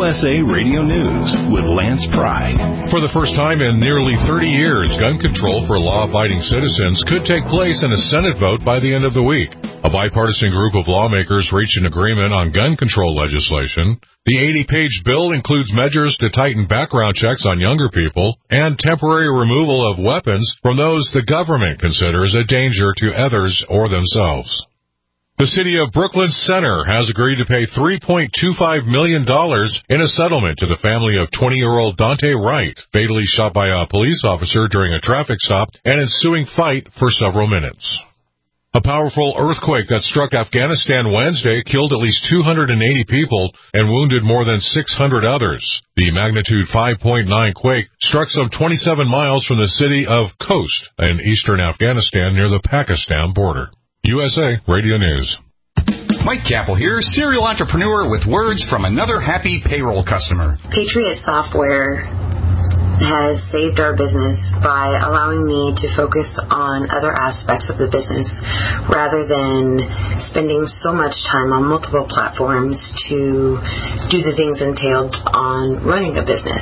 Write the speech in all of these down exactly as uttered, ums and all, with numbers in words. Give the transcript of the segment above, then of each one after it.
U S A Radio News with Lance Pry. For the first time in nearly thirty years, gun control for law-abiding citizens could take place in a Senate vote by the end of the week. A bipartisan group of lawmakers reached an agreement on gun control legislation. The eighty-page bill includes measures to tighten background checks on younger people and temporary removal of weapons from those the government considers a danger to others or themselves. The city of Brooklyn Center has agreed to pay three point two five million dollars in a settlement to the family of twenty-year-old Dante Wright, fatally shot by a police officer during a traffic stop and ensuing fight for several minutes. A powerful earthquake that struck Afghanistan Wednesday killed at least two hundred eighty people and wounded more than six hundred others. The magnitude five point nine quake struck some twenty-seven miles from the city of Khost in eastern Afghanistan near the Pakistan border. U S A Radio News. Mike Capel here, serial entrepreneur with words from another happy payroll customer. Patriot Software has saved our business by allowing me to focus on other aspects of the business rather than spending so much time on multiple platforms to do the things entailed on running a business.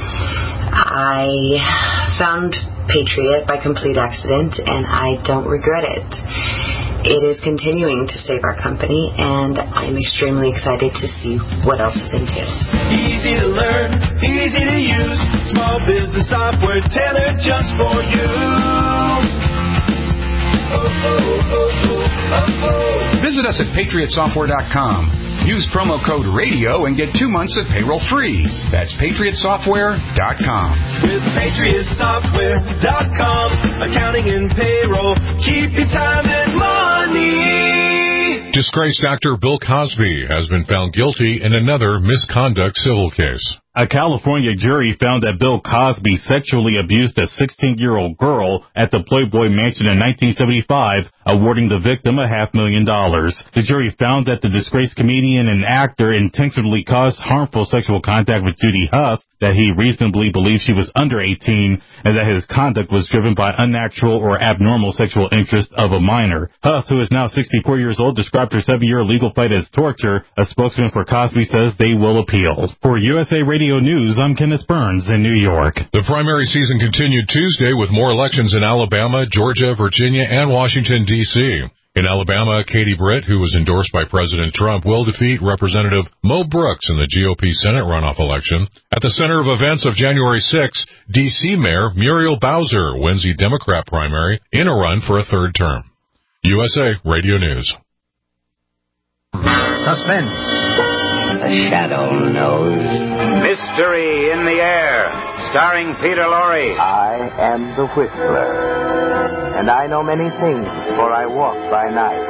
I found Patriot by complete accident, and I don't regret it. It is continuing to save our company, and I'm extremely excited to see what else it entails. Easy to learn, easy to use, small business software tailored just for you. Oh, oh, oh, oh, oh, oh. Visit us at patriot software dot com. Use promo code RADIO and get two months of payroll free. That's patriot software dot com. With patriot software dot com, accounting and payroll, keep your time and money. Disgraced actor Bill Cosby has been found guilty in another misconduct civil case. A California jury found that Bill Cosby sexually abused a sixteen-year-old girl at the Playboy Mansion in nineteen seventy-five, awarding the victim a half million dollars. The jury found that the disgraced comedian and actor intentionally caused harmful sexual contact with Judy Huff, that he reasonably believed she was under eighteen, and that his conduct was driven by unnatural or abnormal sexual interest of a minor. Huff, who is now sixty-four years old, described her seven-year legal fight as torture. A spokesman for Cosby says they will appeal. For U S A Radio News, I'm Kenneth Burns in New York. The primary season continued Tuesday with more elections in Alabama, Georgia, Virginia, and Washington, D C In Alabama, Katie Britt, who was endorsed by President Trump, will defeat Representative Mo Brooks in the G O P Senate runoff election. At the center of events of January sixth, D C Mayor Muriel Bowser wins the Democrat primary in a run for a third term. U S A Radio News. Suspense. The Shadow Knows. Mystery in the Air, starring Peter Lorre. I am the Whistler, and I know many things, for I walk by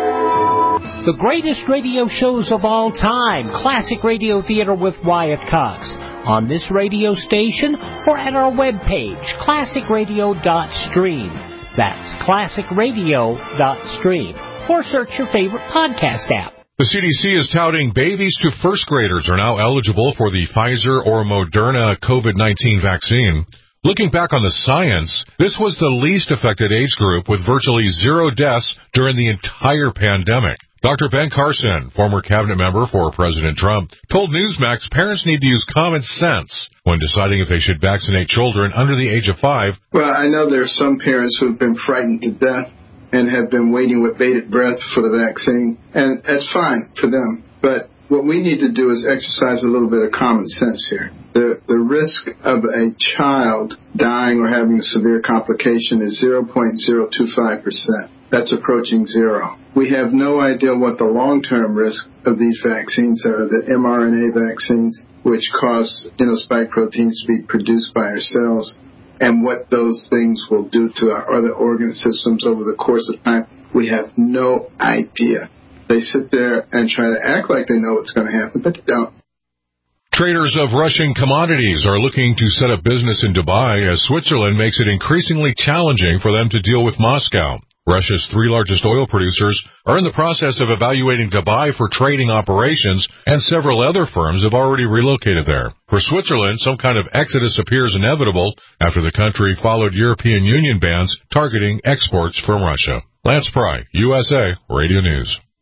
night. The greatest radio shows of all time, Classic Radio Theater with Wyatt Cox, on this radio station or at our webpage, classic radio dot stream. That's classic radio dot stream. Or search your favorite podcast app. The C D C is touting babies to first graders are now eligible for the Pfizer or Moderna COVID nineteen vaccine. Looking back on the science, this was the least affected age group with virtually zero deaths during the entire pandemic. Doctor Ben Carson, former cabinet member for President Trump, told Newsmax parents need to use common sense when deciding if they should vaccinate children under the age of five. Well, I know there are some parents who have been frightened to death and have been waiting with bated breath for the vaccine, and that's fine for them. But what we need to do is exercise a little bit of common sense here. The the risk of a child dying or having a severe complication is zero point zero two five percent. That's approaching zero. We have no idea what the long-term risk of these vaccines are, the mRNA vaccines, which cause you know, spike proteins to be produced by our cells, and what those things will do to our other organ systems over the course of time. We have no idea. They sit there and try to act like they know what's going to happen, but they don't. Traders of Russian commodities are looking to set up business in Dubai as Switzerland makes it increasingly challenging for them to deal with Moscow. Russia's three largest oil producers are in the process of evaluating Dubai for trading operations, and several other firms have already relocated there. For Switzerland, some kind of exodus appears inevitable after the country followed European Union bans targeting exports from Russia. Lance Pry, U S A Radio News.